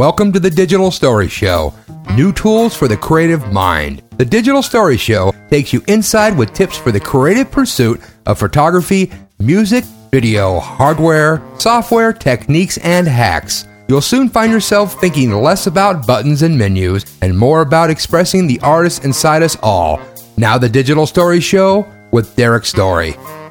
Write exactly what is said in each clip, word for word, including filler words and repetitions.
Welcome to the Digital Story Show. New tools for the creative mind. The Digital Story Show takes you inside with tips for the creative pursuit of photography, music, video, hardware, software, techniques, and hacks. You'll soon find yourself thinking less about buttons and menus and more about expressing the artist inside us all. Now the Digital Story Show with Derek Story.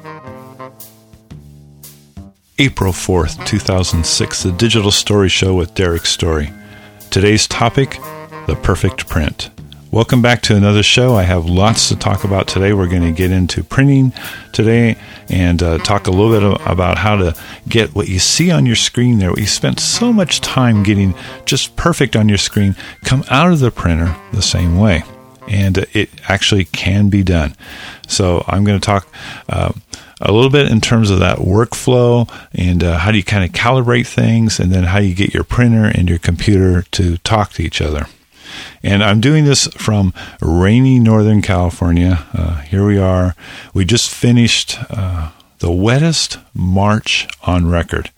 April fourth, two thousand six, the Digital Story Show with Derek Story. Today's topic, the perfect print. Welcome back to another show. I have lots to talk about today. We're going to get into printing today and uh, talk a little bit about how to get what you see on your screen there, what you spent so much time getting just perfect on your screen, come out of the printer the same way. And it actually can be done. So I'm going to talk uh, a little bit in terms of that workflow and uh, how do you kind of calibrate things, and then how you get your printer and your computer to talk to each other. And I'm doing this from rainy Northern California. Uh, here we are. We just finished uh, the wettest March on record.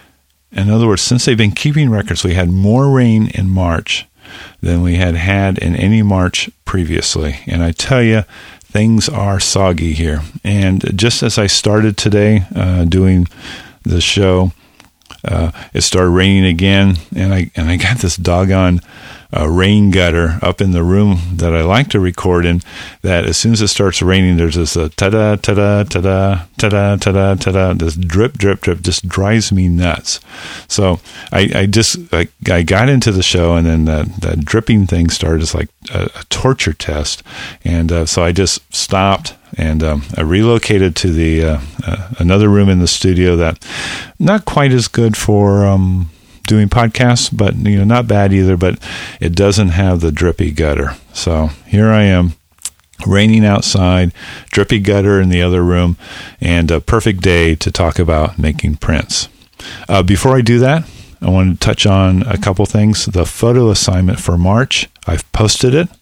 In other words, since they've been keeping records, we had more rain in March than we had had in any March previously. And I tell you, things are soggy here. And just as I started today uh, doing the show, uh, it started raining again, and I and I got this doggone uh, rain gutter up in the room that I like to record in, that as soon as it starts raining, there's this uh, ta-da, ta-da, ta-da, ta-da, ta-da, ta-da, this drip, drip, drip, just drives me nuts. So I, I just, I, I got into the show, and then that, that dripping thing started as like a, a torture test. And uh, so I just stopped, and um, I relocated to the uh, uh, another room in the studio that not quite as good for um, doing podcasts, but you know, not bad either, but it doesn't have the drippy gutter. So here I am, raining outside, drippy gutter in the other room, and a perfect day to talk about making prints. Uh, before I do that, I want to touch on a couple things. The photo assignment for March, I've posted it.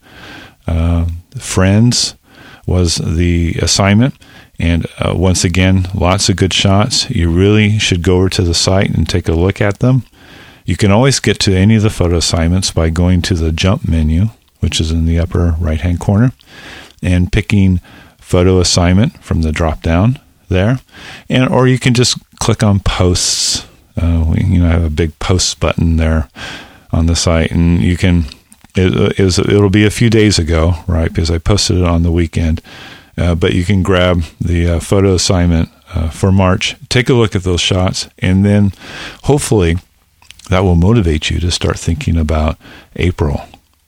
Uh, Friends was the assignment. And uh, once again, lots of good shots. You really should go over to the site and take a look at them. You can always get to any of the photo assignments by going to the jump menu, which is in the upper right-hand corner, and picking photo assignment from the drop-down there. And or you can just click on posts. Uh, we, you know, I have a big posts button there on the site, and you can. It, it was, it'll be a few days ago, right? Because I posted it on the weekend. Uh, but you can grab the uh, photo assignment uh, for March, take a look at those shots, and then hopefully that will motivate you to start thinking about April,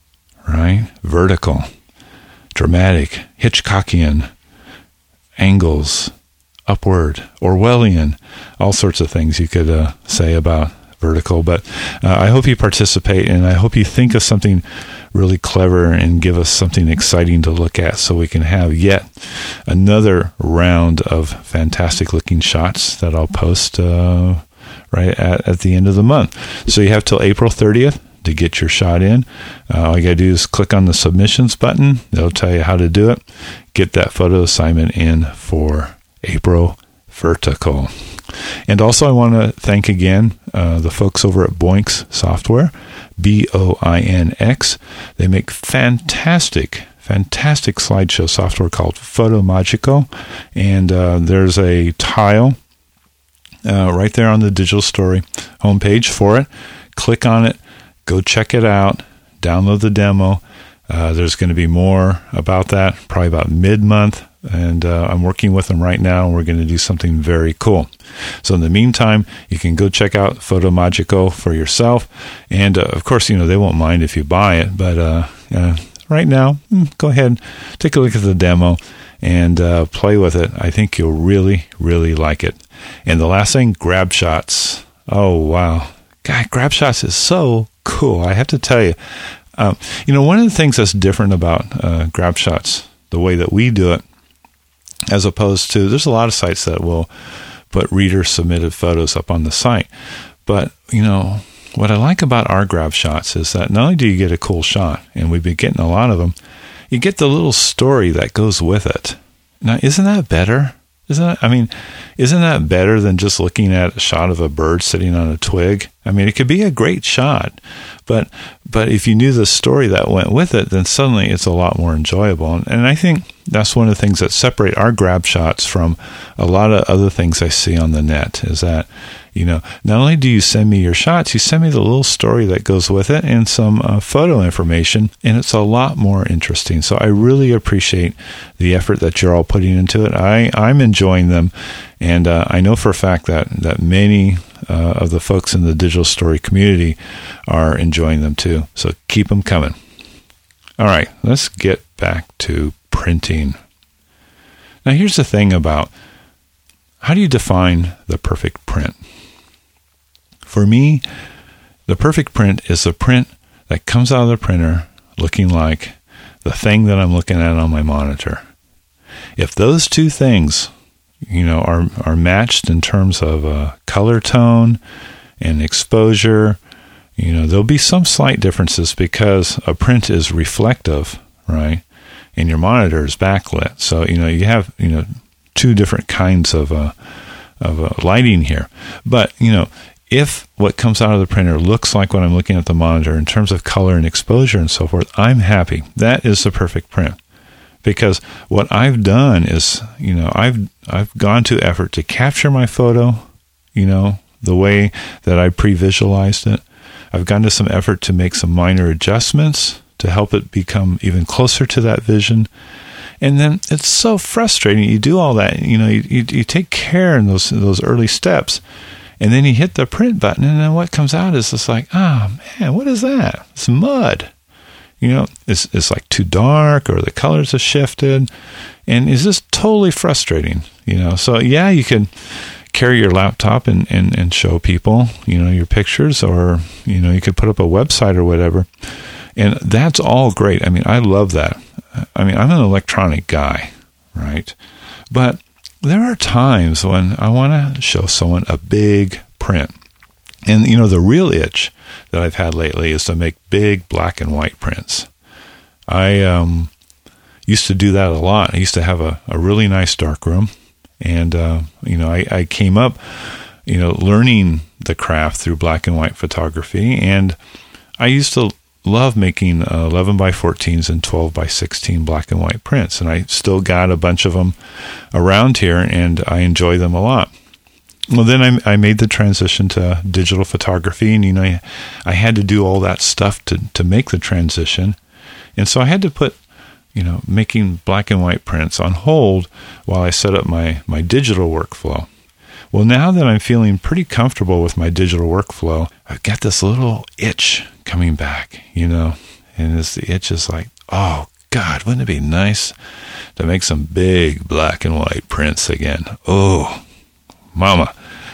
right? Vertical, dramatic, Hitchcockian, angles, upward, Orwellian, all sorts of things you could uh, say about vertical. But uh, I hope you participate, and I hope you think of something really clever and give us something exciting to look at, so we can have yet another round of fantastic looking shots that I'll post uh, right at, at the end of the month. So you have till April thirtieth to get your shot in. Uh, all you gotta do is click on the submissions button. They'll tell you how to do it. Get that photo assignment in for April Vertical. And also I want to thank again uh, the folks over at Boinx Software, B O I N X. They make fantastic, fantastic slideshow software called Photomagico. And uh, there's a tile uh, right there on the Digital Story homepage for it. Click on it, go check it out, download the demo. Uh, there's going to be more about that, probably about mid-month. And uh, I'm working with them right now, and we're going to do something very cool. So in the meantime, you can go check out Photomagico for yourself. And uh, of course, you know, they won't mind if you buy it. But uh, uh, right now, go ahead, take a look at the demo and uh, play with it. I think you'll really, really like it. And the last thing, Grab Shots. Oh, wow. God, Grab Shots is so cool. I have to tell you. Um, you know, one of the things that's different about uh, Grab Shots, the way that we do it, as opposed to, there's a lot of sites that will put reader submitted photos up on the site. But, you know, what I like about our Grab Shots is that not only do you get a cool shot, and we've been getting a lot of them, you get the little story that goes with it. Now, isn't that better? Isn't it? I mean, isn't that better than just looking at a shot of a bird sitting on a twig? I mean, it could be a great shot, but but if you knew the story that went with it, then suddenly it's a lot more enjoyable. And, and I think that's one of the things that separate our grab shots from a lot of other things I see on the net, is that, you know, not only do you send me your shots, you send me the little story that goes with it and some uh, photo information, and it's a lot more interesting. So I really appreciate the effort that you're all putting into it. I, I'm enjoying them, and uh, I know for a fact that, that many uh, of the folks in the digital story community are enjoying them too. So keep them coming. All right, let's get back to printing. Now, here's the thing about how do you define the perfect print? For me, the perfect print is a print that comes out of the printer looking like the thing that I'm looking at on my monitor. If those two things, you know, are are matched in terms of uh, color tone and exposure, you know, there'll be some slight differences because a print is reflective, right? And your monitor is backlit. So, you know, you have, you know, two different kinds of uh, of uh, lighting here. But, you know, if what comes out of the printer looks like what I'm looking at the monitor in terms of color and exposure and so forth, I'm happy. That is the perfect print. Because what I've done is, you know, I've I've gone to effort to capture my photo, you know, the way that I pre-visualized it. I've gone to some effort to make some minor adjustments to help it become even closer to that vision. And then it's so frustrating. You do all that, you know, you, you, you take care in those those early steps, and then you hit the print button, and then what comes out is just like, oh man, what is that? It's mud. You know, it's it's like too dark, or the colors have shifted, and it's just totally frustrating. You know, so yeah, you can carry your laptop and, and, and show people, you know, your pictures, or, you know, you could put up a website or whatever. And that's all great. I mean, I love that. I mean, I'm an electronic guy, right? But there are times when I want to show someone a big print. And, you know, the real itch that I've had lately is to make big black and white prints. I um, used to do that a lot. I used to have a, a really nice darkroom. And, uh, you know, I, I came up, you know, learning the craft through black and white photography. And I used to love making uh, eleven by fourteens and twelve by sixteen black and white prints. And I still got a bunch of them around here, and I enjoy them a lot. Well, then I, I made the transition to digital photography, and, you know, I, I had to do all that stuff to, to make the transition. And so I had to put, you know, making black and white prints on hold while I set up my, my digital workflow. Well, now that I'm feeling pretty comfortable with my digital workflow, I've got this little itch coming back, you know, and this, the itch is like, oh, God, wouldn't it be nice to make some big black and white prints again? Oh, mama.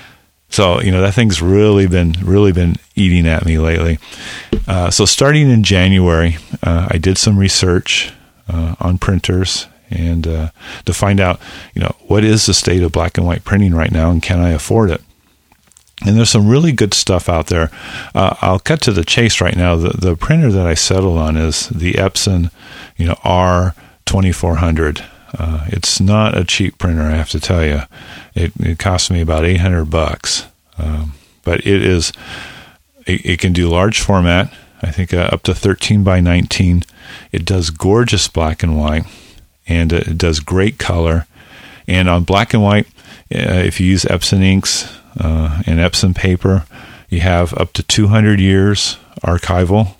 So, you know, that thing's really been, really been eating at me lately. Uh, so starting in January, uh, I did some research uh, on printers and uh, to find out, you know, what is the state of black and white printing right now, and can I afford it? And there's some really good stuff out there. Uh, I'll cut to the chase right now. The, the printer that I settled on is the Epson, you know, R twenty-four hundred. Uh, it's not a cheap printer, I have to tell you. It, it cost me about eight hundred bucks. Um, but it is, it, it can do large format. I think uh, up to thirteen by nineteen. It does gorgeous black and white, and it does great color. And on black and white, uh, if you use Epson inks uh, and Epson paper, you have up to two hundred years archival.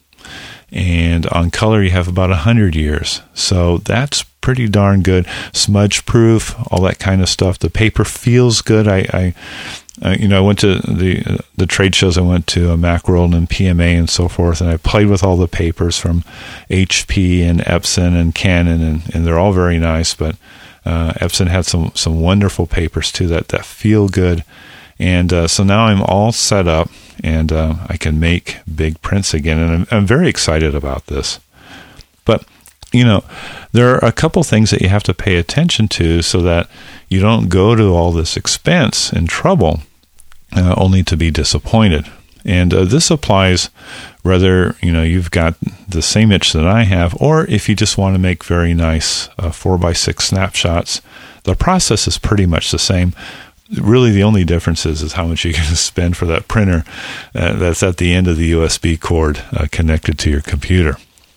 And on color, you have about one hundred years. So that's pretty darn good. Smudge proof, all that kind of stuff. The paper feels good. I, I uh, you know, I went to the uh, the trade shows. I went to uh, Macworld and P M A and so forth, and I played with all the papers from H P and Epson and Canon, and, and they're all very nice. But uh, Epson had some some wonderful papers too that that feel good. And uh, so now I'm all set up, and uh, I can make big prints again, and I'm, I'm very excited about this. But, you know, there are a couple things that you have to pay attention to so that you don't go to all this expense and trouble uh, only to be disappointed. And uh, this applies whether, you know, you've got the same itch that I have, or if you just want to make very nice uh, four by six snapshots the process is pretty much the same. Really, the only difference is, is how much you're going to spend for that printer uh, that's at the end of the U S B cord uh, connected to your computer.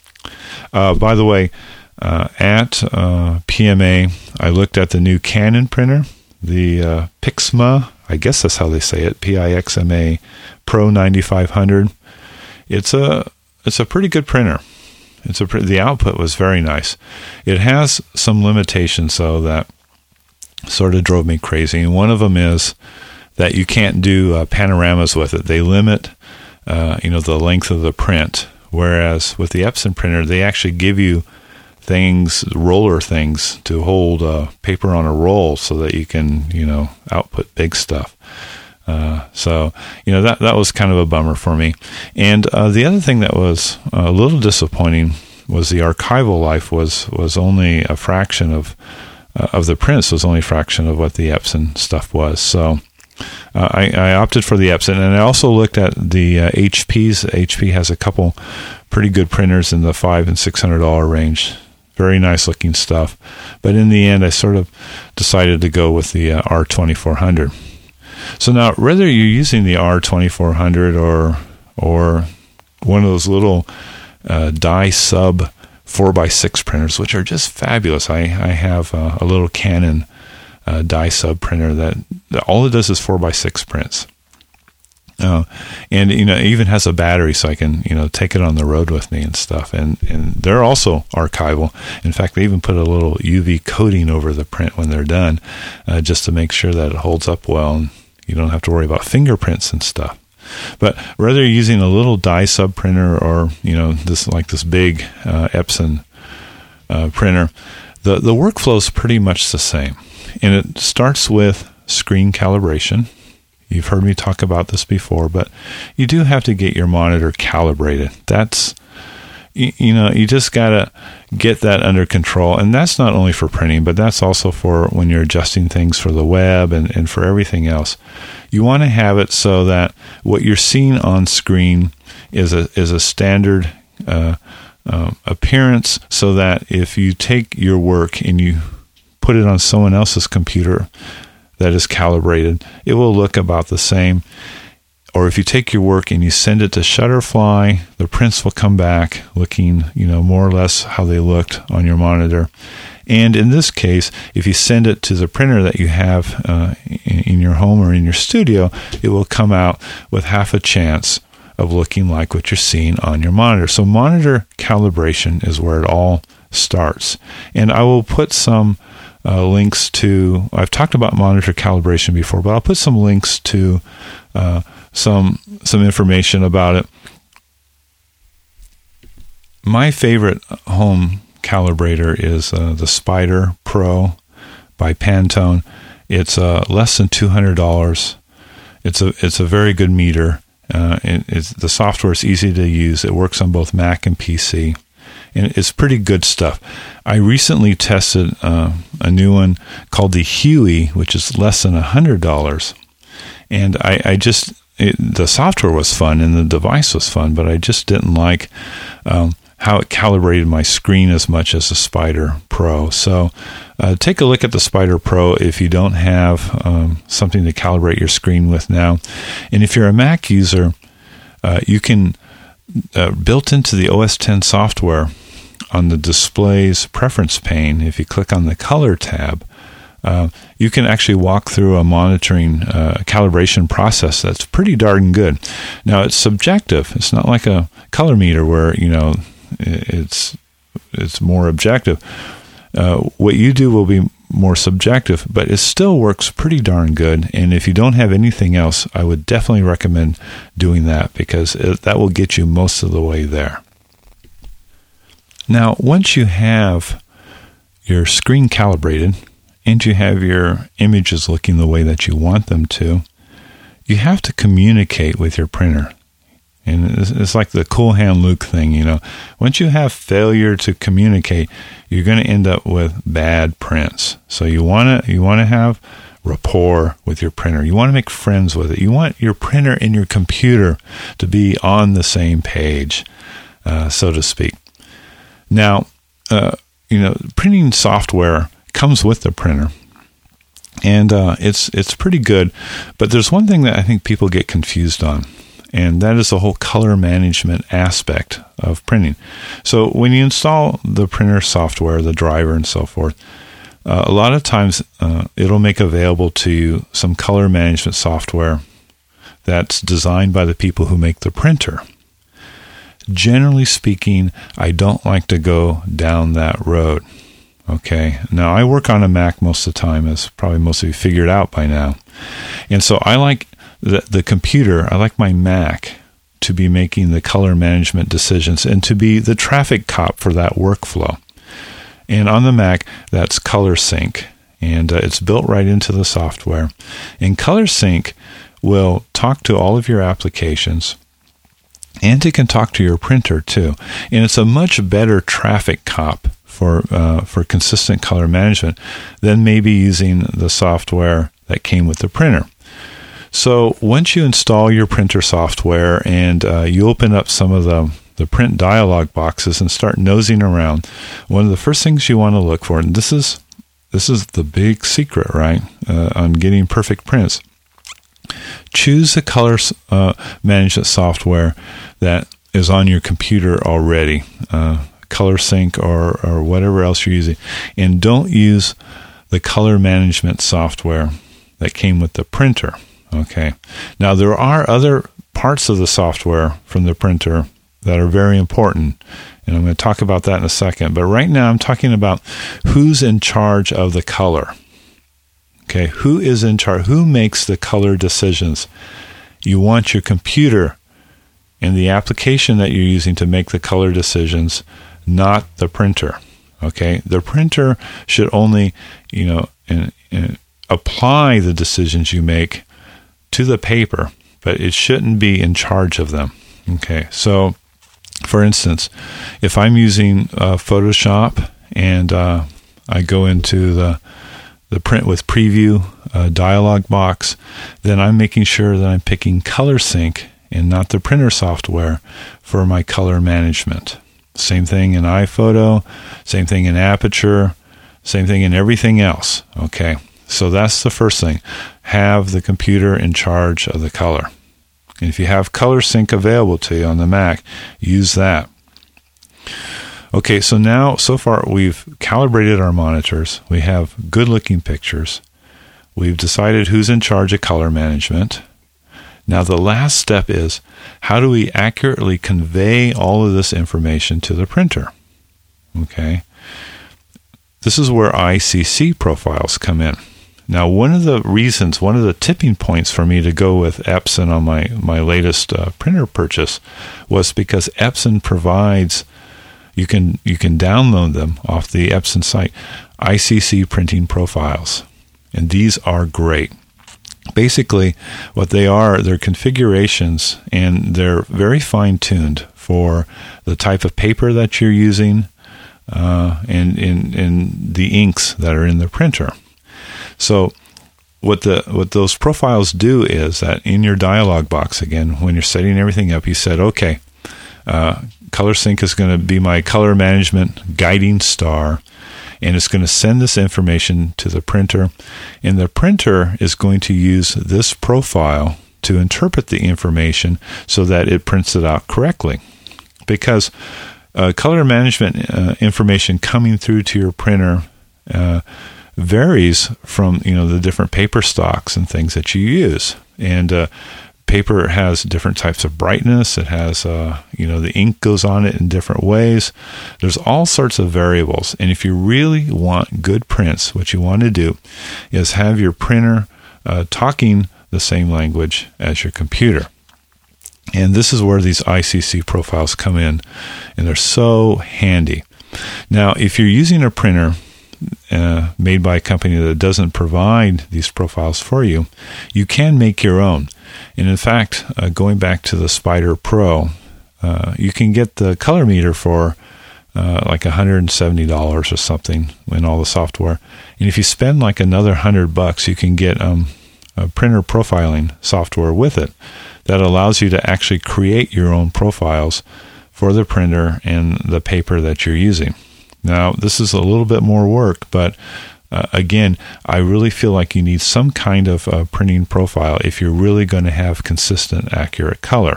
Uh, by the way, uh, at uh, P M A, I looked at the new Canon printer, the uh, Pixma, I guess that's how they say it, P I X M A Pro ninety-five hundred. It's a it's a pretty good printer. It's a the output was very nice. It has some limitations though that sort of drove me crazy, and one of them is that you can't do uh, panoramas with it. They limit, uh, you know, the length of the print. Whereas with the Epson printer, they actually give you things, roller things, to hold uh, paper on a roll so that you can, you know, output big stuff. Uh, so, you know, that that was kind of a bummer for me. And uh, the other thing that was a little disappointing was the archival life was was only a fraction of uh, of the prints was only a fraction of what the Epson stuff was. So uh, I, I opted for the Epson, and I also looked at the uh, H Ps. H P has a couple pretty good printers in the five and six hundred dollar range. Very nice looking stuff. But in the end, I sort of decided to go with the uh, R twenty-four hundred. So now, whether you're using the R twenty-four hundred or or one of those little uh, die sub four by six printers, which are just fabulous. I, I have uh, a little Canon uh, die sub printer that, that all it does is four by six prints. Uh, and, you know, it even has a battery so I can, you know, take it on the road with me and stuff. And, and they're also archival. In fact, they even put a little U V coating over the print when they're done, uh, just to make sure that it holds up well and you don't have to worry about fingerprints and stuff. But whether you're using a little die sub printer or, you know, this like this big uh, Epson uh, printer, the, the workflow is pretty much the same. And it starts with screen calibration. You've heard me talk about this before, but you do have to get your monitor calibrated. That's, you, you know, you just got to get that under control. And that's not only for printing, but that's also for when you're adjusting things for the web and, and for everything else. You want to have it so that what you're seeing on screen is a is a standard uh, uh, appearance, so that if you take your work and you put it on someone else's computer that is calibrated, it will look about the same. Or if you take your work and you send it to Shutterfly, the prints will come back looking, you know, more or less how they looked on your monitor. And in this case, if you send it to the printer that you have uh, in your home or in your studio, it will come out with half a chance of looking like what you're seeing on your monitor. So monitor calibration is where it all starts. And I will put some uh, links to, I've talked about monitor calibration before, but I'll put some links to uh, some some information about it. My favorite home calibrator is uh, the Spyder Pro by Pantone. It's uh, less than two hundred dollars. It's a it's a very good meter. Uh, it, it's, the software is easy to use. It works on both Mac and P C, and it's pretty good stuff. I recently tested uh, a new one called the Huey, which is less than one hundred dollars, and I, I just it, the software was fun and the device was fun, but I just didn't like um, how it calibrated my screen as much as the Spyder Pro. So uh, take a look at the Spyder Pro if you don't have um, something to calibrate your screen with now. And if you're a Mac user, uh, you can, uh, built into the O S ten software on the display's preference pane, if you click on the color tab, uh, you can actually walk through a monitoring uh, calibration process that's pretty darn good. Now, it's subjective. It's not like a color meter where, you know, it's it's more objective. Uh, what you do will be more subjective, but it still works pretty darn good. And if you don't have anything else, I would definitely recommend doing that, because it, that will get you most of the way there. Now, once you have your screen calibrated and you have your images looking the way that you want them to, you have to communicate with your printer. And it's like the Cool Hand Luke thing, you know. Once you have failure to communicate, you're going to end up with bad prints. So you want to you want to have rapport with your printer. You want to make friends with it. You want your printer and your computer to be on the same page, uh, so to speak. Now, uh, you know, printing software comes with the printer, And uh, it's it's pretty good. But there's one thing that I think people get confused on, and that is the whole color management aspect of printing. So when you install the printer software, the driver and so forth, uh, a lot of times uh, it'll make available to you some color management software that's designed by the people who make the printer. Generally speaking, I don't like to go down that road. Okay. Now, I work on a Mac most of the time, as probably most of you figured out by now. And so I like the, the computer, I like my Mac to be making the color management decisions and to be the traffic cop for that workflow. And on the Mac, that's ColorSync. And uh, it's built right into the software. And ColorSync will talk to all of your applications, and it can talk to your printer too. And it's a much better traffic cop for uh, for consistent color management than maybe using the software that came with the printer. So once you install your printer software and uh, you open up some of the, the print dialog boxes and start nosing around, one of the first things you want to look for, and this is this is the big secret, right, uh, on getting perfect prints. Choose the color uh, management software that is on your computer already, uh, ColorSync or, or whatever else you're using, and don't use the color management software that came with the printer. Okay. Now, there are other parts of the software from the printer that are very important, and I'm going to talk about that in a second. But right now, I'm talking about who's in charge of the color. Okay, who is in charge? Who makes the color decisions? You want your computer and the application that you're using to make the color decisions, not the printer. Okay, the printer should only, you know, in, in, apply the decisions you make to the paper, but it shouldn't be in charge of them. Okay, so for instance, if I'm using uh, Photoshop and uh, I go into the the print with preview uh, dialog box, then I'm making sure that I'm picking ColorSync and not the printer software for my color management. Same thing in iPhoto, same thing in Aperture, same thing in everything else. Okay, so that's the first thing. Have the computer in charge of the color. And if you have ColorSync available to you on the Mac, use that. Okay, so now, so far, we've calibrated our monitors. We have good-looking pictures. We've decided who's in charge of color management. Now, the last step is, how do we accurately convey all of this information to the printer? Okay. This is where I C C profiles come in. Now, one of the reasons, one of the tipping points for me to go with Epson on my, my latest uh, printer purchase was because Epson provides... You can you can download them off the Epson site, I C C printing profiles, and these are great. Basically, what they are, they're configurations, and they're very fine-tuned for the type of paper that you're using uh, and in and the inks that are in the printer. So what the what those profiles do is that in your dialog box, again, when you're setting everything up, you said, okay, uh, ColorSync is going to be my color management guiding star, and it's going to send this information to the printer, and the printer is going to use this profile to interpret the information so that it prints it out correctly. Because uh, color management uh, information coming through to your printer uh, varies from, you know, the different paper stocks and things that you use, and uh, paper has different types of brightness. It has, uh, you know, the ink goes on it in different ways. There's all sorts of variables. And if you really want good prints, what you want to do is have your printer uh, talking the same language as your computer. And this is where these I C C profiles come in, and they're so handy. Now, if you're using a printer uh, made by a company that doesn't provide these profiles for you, you can make your own. And in fact, uh, going back to the Spyder Pro, uh, you can get the color meter for uh, like one hundred seventy dollars or something in all the software. And if you spend like another one hundred bucks, you can get um, a printer profiling software with it that allows you to actually create your own profiles for the printer and the paper that you're using. Now, this is a little bit more work, but uh, again, I really feel like you need some kind of uh, printing profile if you're really going to have consistent, accurate color.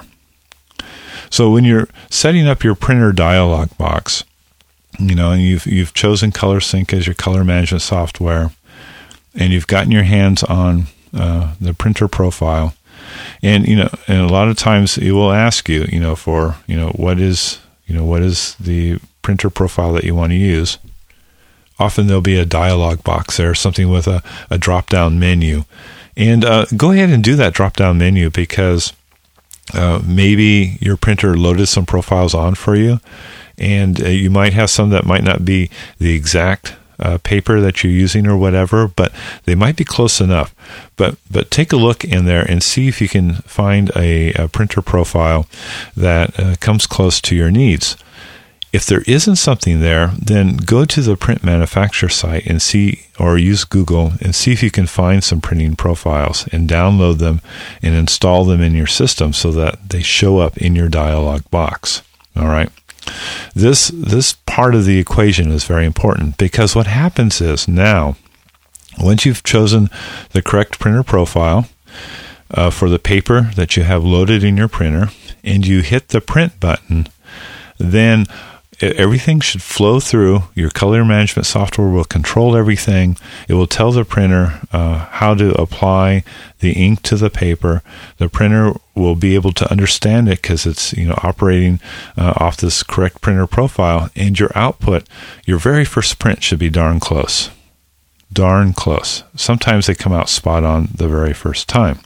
So when you're setting up your printer dialog box, you know, and you've you've chosen ColorSync as your color management software, and you've gotten your hands on uh, the printer profile, and you know, and a lot of times it will ask you, you know, for you know what is you know what is the printer profile that you want to use. Often there'll be a dialog box there, something with a, a drop-down menu, and uh, go ahead and do that drop-down menu because uh, maybe your printer loaded some profiles on for you. And uh, you might have some that might not be the exact uh, paper that you're using or whatever, but they might be close enough. But but take a look in there and see if you can find a, a printer profile that uh, comes close to your needs. If there isn't something there, then go to the print manufacturer site and see, or use Google and see if you can find some printing profiles and download them and install them in your system so that they show up in your dialog box. All right. This this part of the equation is very important because what happens is now, once you've chosen the correct printer profile uh, for the paper that you have loaded in your printer, and you hit the print button, then everything should flow through. Your color management software will control everything. It will tell the printer uh, how to apply the ink to the paper. The printer will be able to understand it because it's you know operating uh, off this correct printer profile. And your output, your very first print, should be darn close. Darn close. Sometimes they come out spot on the very first time.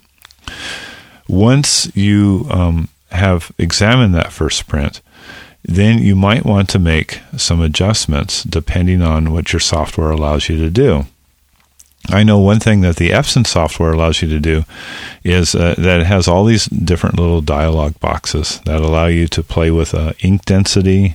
Once you um, have examined that first print, then you might want to make some adjustments depending on what your software allows you to do. I know one thing that the Epson software allows you to do is uh, that it has all these different little dialog boxes that allow you to play with uh, ink density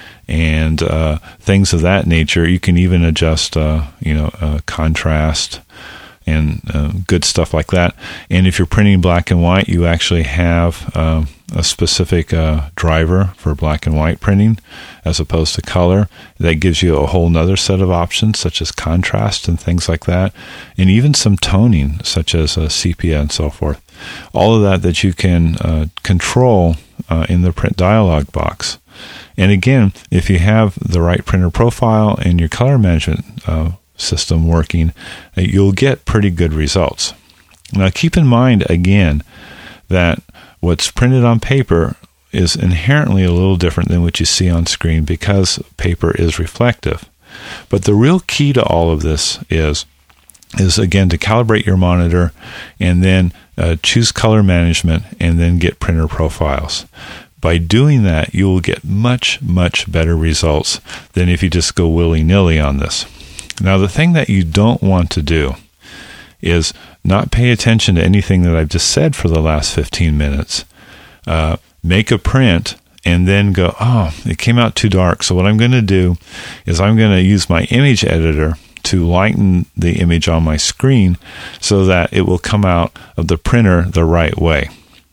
and uh, things of that nature. You can even adjust, uh, you know, uh, contrast and uh, good stuff like that. And if you're printing black and white, you actually have uh, a specific uh, driver for black and white printing as opposed to color. That gives you a whole nother set of options, such as contrast and things like that, and even some toning, such as uh, sepia and so forth. All of that that you can uh, control uh, in the print dialog box. And again, if you have the right printer profile and your color management uh, system working, you'll get pretty good results. Now, keep in mind, again, that what's printed on paper is inherently a little different than what you see on screen because paper is reflective. But the real key to all of this is, is again, to calibrate your monitor and then uh, choose color management and then get printer profiles. By doing that, you will get much, much better results than if you just go willy-nilly on this. Now, the thing that you don't want to do is not pay attention to anything that I've just said for the last fifteen minutes. Uh, make a print and then go, oh, it came out too dark. So what I'm going to do is I'm going to use my image editor to lighten the image on my screen so that it will come out of the printer the right way.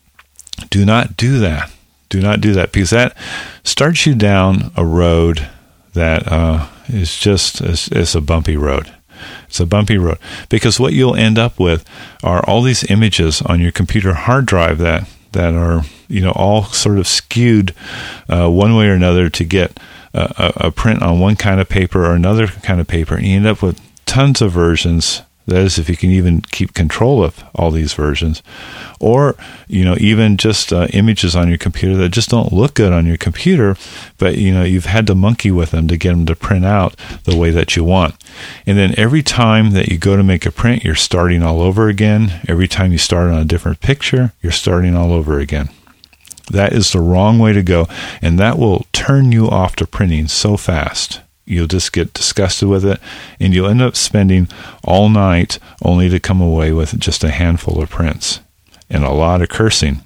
Do not do that. Do not do that because that starts you down a road that uh, is just is, is a bumpy road. It's a bumpy road because what you'll end up with are all these images on your computer hard drive that that are you know all sort of skewed uh, one way or another to get a, a print on one kind of paper or another kind of paper, and you end up with tons of versions. That is, if you can even keep control of all these versions, or you know, even just uh, images on your computer that just don't look good on your computer, but you know, you've had to monkey with them to get them to print out the way that you want. And then every time that you go to make a print, you're starting all over again. Every time you start on a different picture, you're starting all over again. That is the wrong way to go, and that will turn you off to printing so fast. You'll just get disgusted with it, and you'll end up spending all night only to come away with just a handful of prints and a lot of cursing.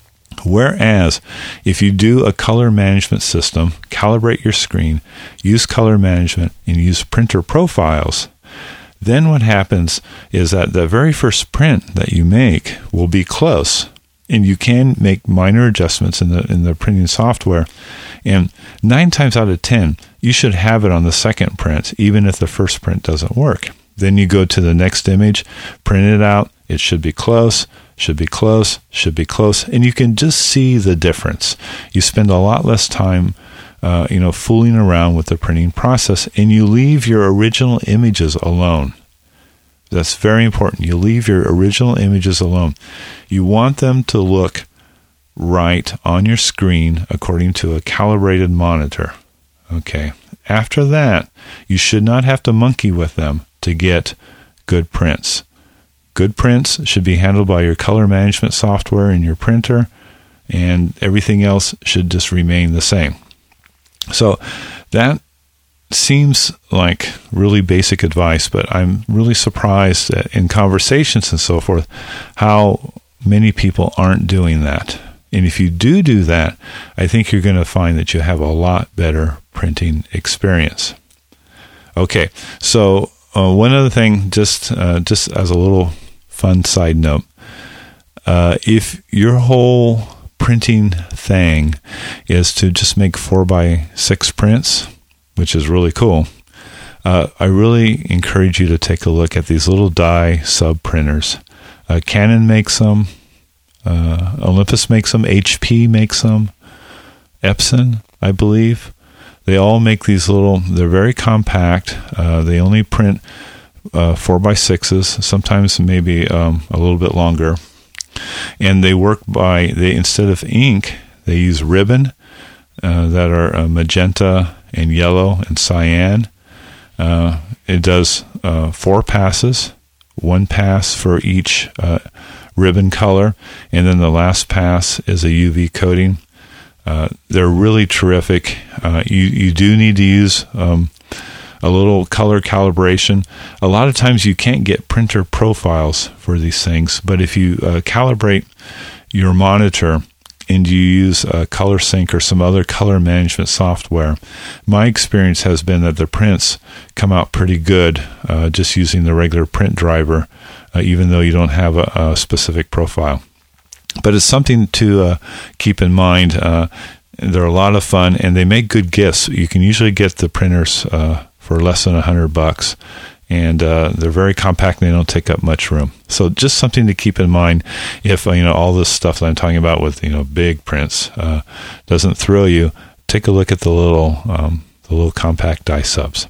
Whereas, if you do a color management system, calibrate your screen, use color management, and use printer profiles, then what happens is that the very first print that you make will be close. And you can make minor adjustments in the in the printing software. And nine times out of ten, you should have it on the second print, even if the first print doesn't work. Then you go to the next image, print it out. It should be close, should be close, should be close. And you can just see the difference. You spend a lot less time uh, you know, fooling around with the printing process, and you leave your original images alone. That's very important. You leave your original images alone. You want them to look right on your screen according to a calibrated monitor. Okay. After that, you should not have to monkey with them to get good prints. Good prints should be handled by your color management software in your printer, and everything else should just remain the same. So that seems like really basic advice, but I'm really surprised that in conversations and so forth how many people aren't doing that. And if you do do that, I think you're going to find that you have a lot better printing experience. Okay, so uh, one other thing, just uh, just as a little fun side note, uh, if your whole printing thing is to just make four by six prints, which is really cool, uh, I really encourage you to take a look at these little die sub printers. Uh, Canon makes them. Uh, Olympus makes them. H P makes them. Epson, I believe. They all make these little, they're very compact. Uh, they only print uh, four by sixes, sometimes maybe um, a little bit longer. And they work by, they instead of ink, they use ribbon uh, that are uh, magenta and yellow and cyan. Uh, it does uh, four passes, one pass for each uh, ribbon color, and then the last pass is a U V coating. Uh, they're really terrific. Uh, you, you do need to use um, a little color calibration. A lot of times you can't get printer profiles for these things, but if you uh, calibrate your monitor and you use uh, ColorSync or some other color management software, my experience has been that the prints come out pretty good uh, just using the regular print driver, uh, even though you don't have a, a specific profile. But it's something to uh, keep in mind. Uh, they're a lot of fun, and they make good gifts. You can usually get the printers uh, for less than a hundred bucks, and uh, they're very compact and they don't take up much room. So just something to keep in mind if uh, you know all this stuff that I'm talking about with you know big prints uh, doesn't thrill you. Take a look at the little um, the little compact die subs.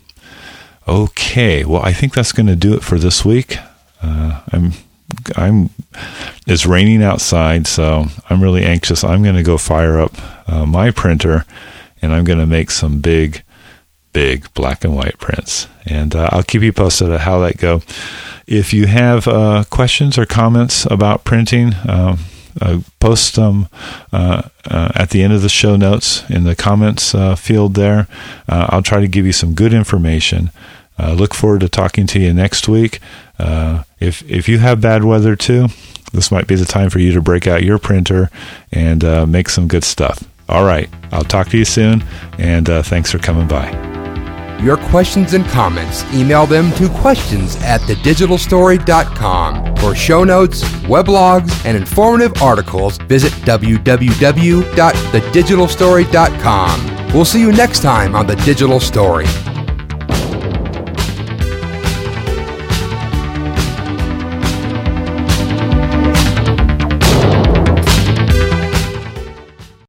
Okay, well I think that's going to do it for this week. Uh, I'm I'm it's raining outside, so I'm really anxious. I'm going to go fire up uh, my printer, and I'm going to make some big, big black and white prints. And uh, I'll keep you posted on how that go. If you have uh, questions or comments about printing, uh, uh, post them uh, uh, at the end of the show notes in the comments uh, field there. Uh, I'll try to give you some good information. Uh, look forward to talking to you next week. Uh, if if you have bad weather too, this might be the time for you to break out your printer and uh, make some good stuff. All right, I'll talk to you soon, and uh, thanks for coming by. Your questions and comments, email them to questions at the digital story dot com. For show notes, weblogs, and informative articles, visit w w w dot the digital story dot com. We'll see you next time on The Digital Story.